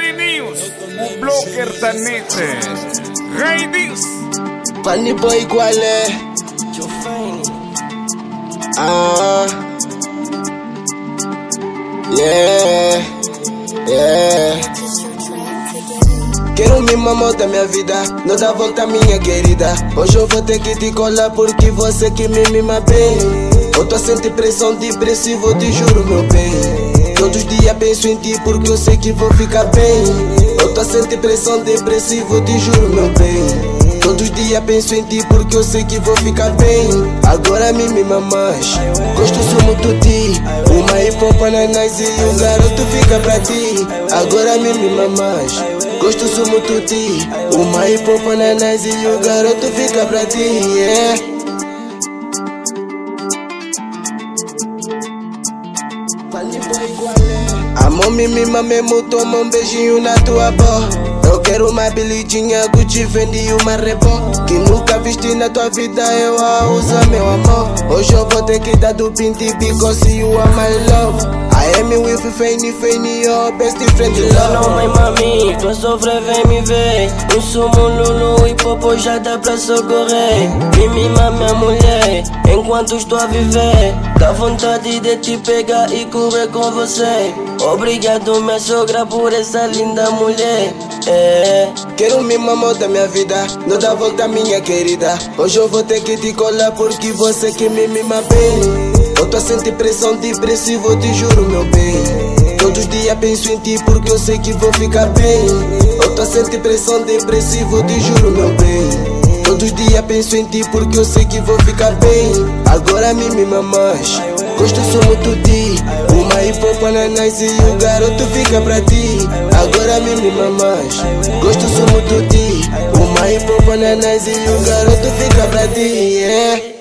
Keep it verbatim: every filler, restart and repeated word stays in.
Menininhos, o blocker da net. Raidis. Funny boy, qual é? Ah, yeah, yeah. Quero me mamar da minha vida, não dá volta minha querida. Hoje eu vou ter que te colar porque você que me mima bem. Eu tô sentindo pressão depressiva, te juro meu bem. Todos os dias penso em ti porque eu sei que vou ficar bem. Eu tô sentindo pressão depressiva, te juro meu bem. Todos os dias penso em ti porque eu sei que vou ficar bem. Agora me mima mais, gosto sou muito de ti. Uma hip hop na nice e o garoto fica pra ti. Agora me mima mais, gosto sou muito de ti. Uma hip hop na nice e o garoto fica pra ti, yeah. Amor me mima mesmo, toma um beijinho na tua boca. Eu quero uma bilidinha, Gucci, Fendi e uma Reebok que nunca vesti na tua vida, eu a usa meu amor. Hoje eu vou ter que dar do pinti because you are my love. I am with Feini, Feini, your best friend love. Não, mãe, mami, tô a sofrer, vem me ver. Eu sou um Lulu e popo já dá pra socorrer. Me mima minha mulher, enquanto estou a viver. Dá vontade de te pegar e correr com você. Obrigado minha sogra por essa linda mulher, é. Quero me mamar da minha vida, não dá volta minha querida. Hoje eu vou ter que te colar porque você que me mima bem. Eu tô sentindo pressão depressiva, te juro meu bem. Todos os dias penso em ti porque eu sei que vou ficar bem. Eu tô sentindo pressão depressiva, te juro meu bem. Todos os dias penso em ti porque eu sei que vou ficar bem. Agora me mima mais, gosto sou muito de ti. Uma hip hop na nice e o garoto fica pra ti. Agora me mima mais, gosto sou muito de ti. Uma hip hop na nice e o garoto fica pra ti, yeah.